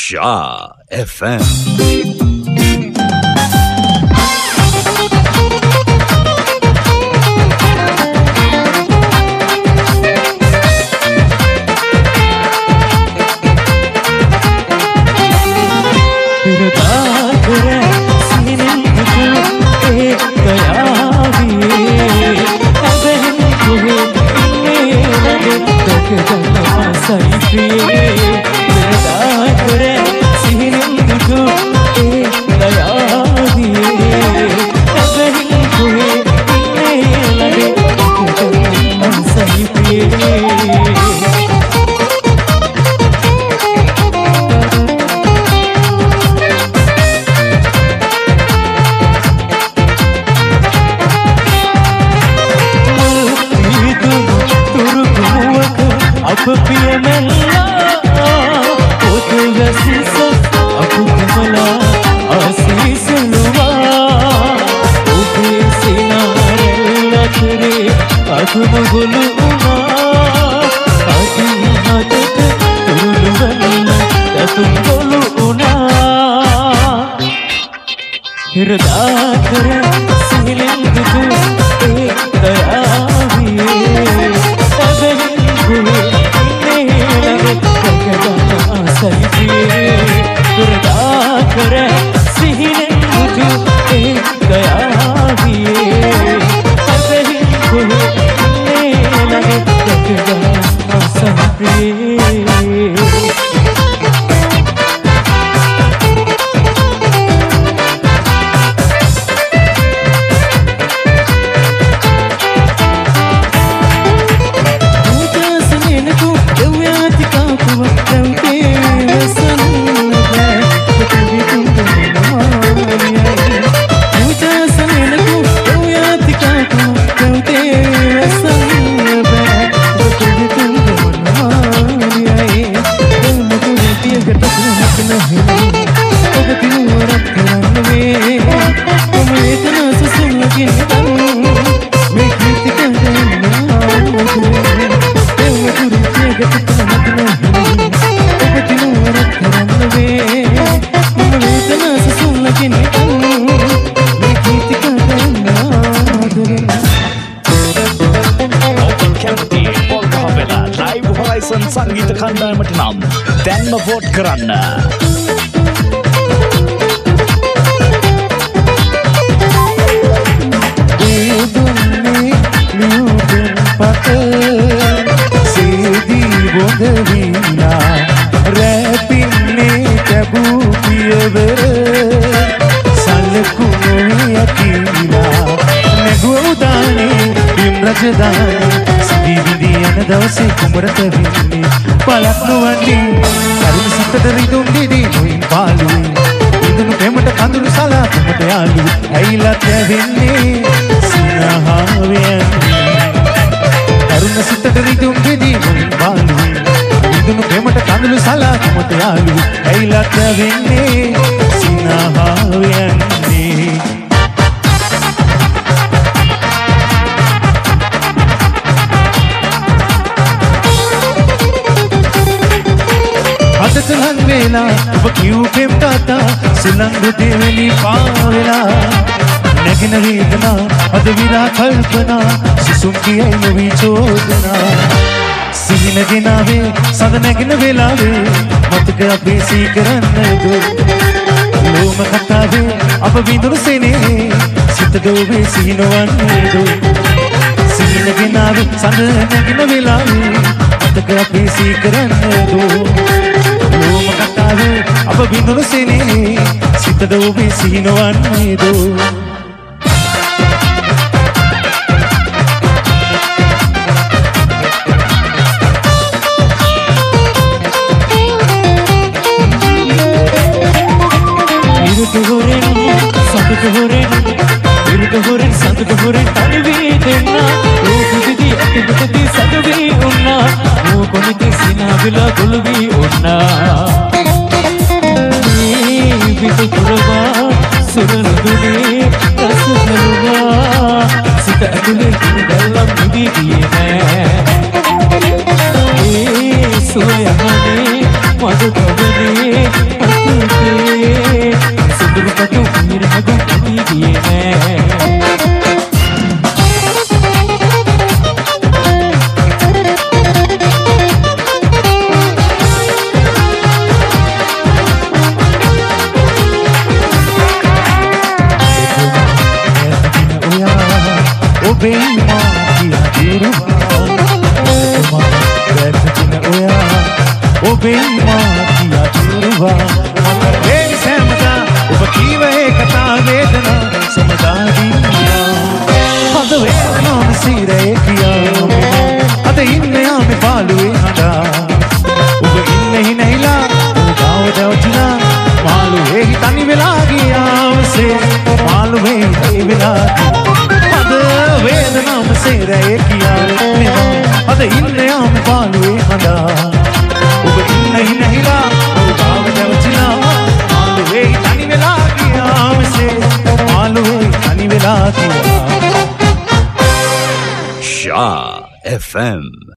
Shah FM. සංගීත කණ්ඩායමට නම් දැන්ම වෝට් කරන්න. දවසේ කුමරත වෙන්නේ පලක් නොවන්නේ කරුණ සිතට රිදුම් දෙදී නොයින් පාළුවේ ඉදුණු පෙමට කඳුළු සලා කුමට යාළු ඇයිලත් ඇවෙන්නේ සිනහාවයන් කරුණ සිතට රිදුම් දෙදී නොයින් පාළුවේ ඉදුණු පෙමට කඳුළු සලා කුමට යාළු ඇයිලත් ඇවෙන්නේ සිනහාවයන් සලන් වෙලා ඔබ කිව් පෙම් තාතා සුලංගු දෙවැනි පාවෙලා නැගෙන වේදනා අද විරා කල්පනා සිසුම් කියයි නොවී චෝදනා සිහින ගෙනාවේ සඳ නැගෙන වෙලාවේ මතක අපේ සීකරන්නද ලෝම කතාවේ අප විඳුණු සෙනේ සිත දෝවේ සිහිනවන්නේද සිහින ගෙනාවේ සඳ නැගෙන වෙලාවේ මතක අපේ සීකරන්නද ලෝම කතාවේ අප බිඳුණු සෙනේ සිතද ඔබේ සිහිනවන්නේද ඉරුතු හොරෙන් සතුට හොරෙන් ඉරුතු හොරෙන් සතුට හොරෙන් තනිවී දෙන්නා රූපුදිදී අතිපතදී සතුවී උන්නා මොකොනිති සිනාවිලා ගොළුවී උන්නා විදුපුරවා සුරනුදුනේ රසකරුවා සිත ඇතුලේ ගල්ලම් නිදී ගියේ නෑ ඒ සුවයමනේ මඩ කවනේ ඔබේ මාතිය දුරුවා මා වැටෙන ඔයා ඔබේ මාතිය දුරුවා මගේ සෑමදා ඔබ කීව ඒ කතා වේදනා සමදා දින්නා අද වේදනාව සිරේ කියා අද ඉන්නේ ආමේ පාළුවේ හදා ඔබ ඉන්නේ නැහිලා ඔබව දවචිනා මාළුවේ තනි වෙලා ගියාසේ මාළුවේ තනි වෙලා අද වේදනාව සිරේ කියා අද ඉන්නේ ආමේ පාළුවේ හදා ඔබ ඉන්නේ නැහිලා ඔබව දවචිනා මාළුවේ තනි වෙලා ගියාසේ මාළුවේ තනි වෙලා ගියා Shah FM